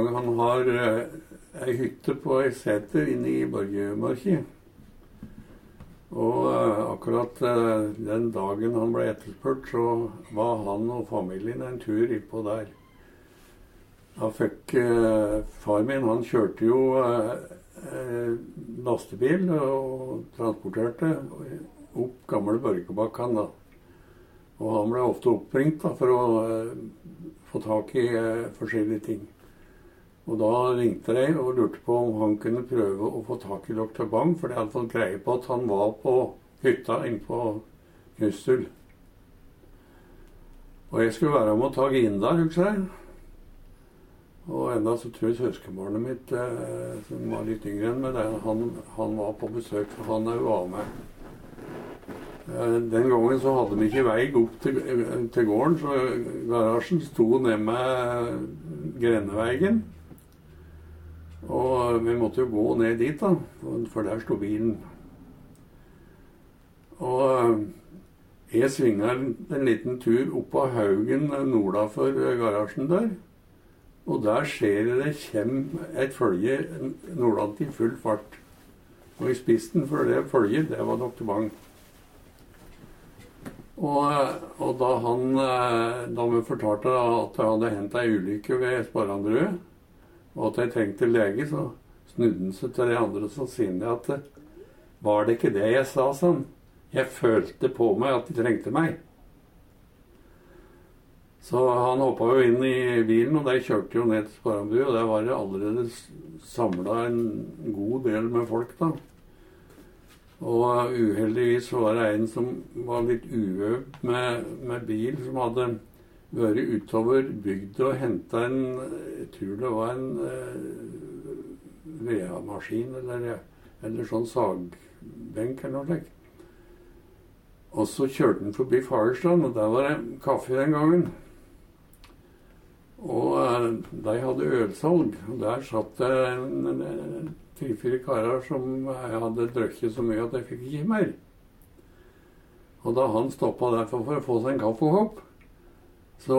Bang han har ei hytte på ei seter inne i Borgemarki. Og akkurat den dagen han ble etterspurt, så var han og familien en tur innpå der. Da fikk far min, han kjørte jo lastebil og transporterte opp gamle Børgebakkan da. Og han ble ofte oppringt da, for å få tak i forskjellige ting. Og da ringte jeg og lurte på om han kunne prøve å få tak i Dr. Bang, for jeg hadde fått greie på at han var på hytta inne på Knustul. Og jeg skulle være med å ta inn der, husker jeg. Og enda så tror jeg søskenbarnet mitt, som var litt yngre enn meg, han var på besøk, for han var med. Den gangen så hadde vi ikke vei opp til gården, så garasjen sto ned med Grenneveien. Og vi måtte jo gå ned dit da, for der sto bilen. Og jeg svinger en liten tur opp på Haugen norda for garasjen der. Og der ser det kommer et følge nordland i full fart. Og i spissen for det følget, det var Dr. Bang. Og da vi fortalte at jeg hadde hentet en ulykke ved Sparandrød, og at jeg trengte lege, så snudde han seg til de andre, så sier han at var det ikke det jeg sa, sånn? Jeg følte på meg at de trengte meg. Så han hoppet jo inn i bilen, og de kjørte jo ned til Sparandrød, og der var det allerede samlet en god del med folk da. Og uheldigvis var det en som var litt uøvd med bil, som hadde vært utover bygda og hentet jeg tror det var en veamaskin eller sånn sagbenk eller noe slik. Og så kjørte han forbi Fagerstrand, og der var det kaffe den gangen. Og de hadde ølsalg, og der satt det 3-4 karer som jeg hadde drøkket så mye at jeg fikk ikke mer. Og da han stoppet derfor for å få seg en kaffekopp, så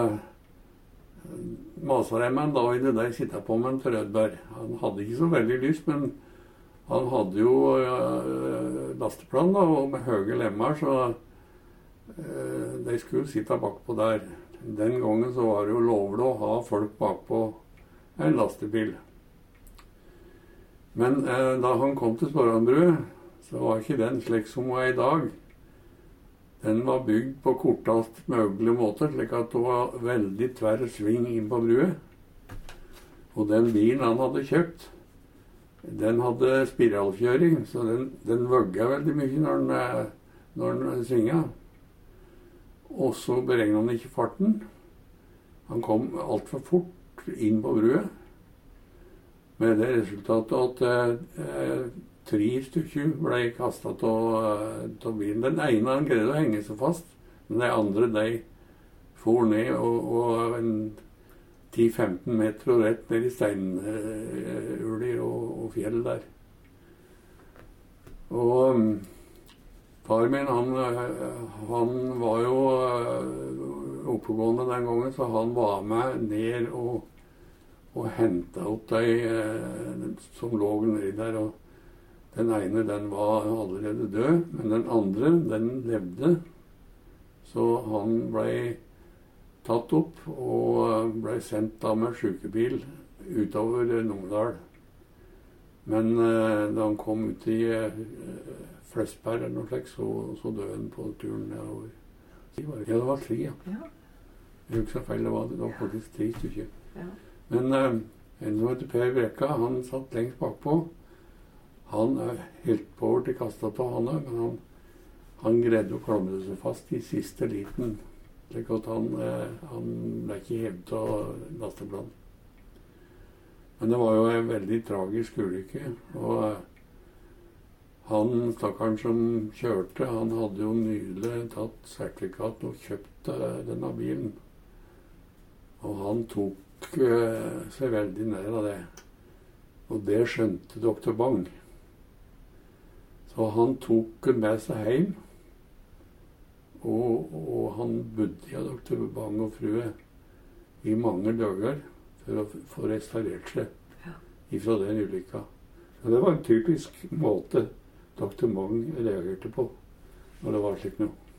maset jeg meg en dag i det der sitte på med en trødbær. Han hadde ikke så veldig lyst, men han hadde jo lasteplan da, og med høye lemmer, så de skulle sitte bakpå der. Den gangen så var det jo lovlig å ha folk bakpå en lastebil. Men da han kom til Sparandrød, så var ikke den slik som var i dag. Den var bygd på kortast mulig måte, slik at det var veldig tverr sving inn på brua. Og den bilen han hadde kjøpt, den hadde spiralkjøring, så den vøgget veldig mye når den svinget. Og så beregnet han ikke farten. Han kom alt for fort inn på brua. Med det resultatet at 3 stykker ble kastet av bilen. Den ene han greide å henge seg fast, men de andre de for ned og 10-15 meter og rett ned i steinuler og fjell der. Og far min, han var jo oppegående den gangen, så han var med ned og hentet opp de som lå nedi der. Og den ene, den var allerede død, men den andre, den levde. Så han ble tatt opp og ble sendt da med sykebil utover Nordal. Men da han kom ut i Flesberg eller noe slik, så døde han på turen nedover. Ja, det var 3, ja. Jeg husker feil, det var faktisk 3 stykker. Ja. Men en som heter Per Brekka, han satt lengst bakpå. Han helt på over til kastet på han, men han greide å klamre seg fast i siste liten, slik at han ble ikke hevet av lasteplan. Men det var jo en veldig tragisk ulykke, og han stakkaren som kjørte, han hadde jo nylig tatt sertifikat og kjøpt denne bilen. Og han tok seg veldig ned av det. Og det skjønte Dr. Bang. Så han tok med seg hjem, og han bodde av Dr. Bang og frue i mange dager for å få restaurert seg Ja. ifra den ulykka. Så det var en typisk måte Dr. Mong reagerte på når det var slik noe.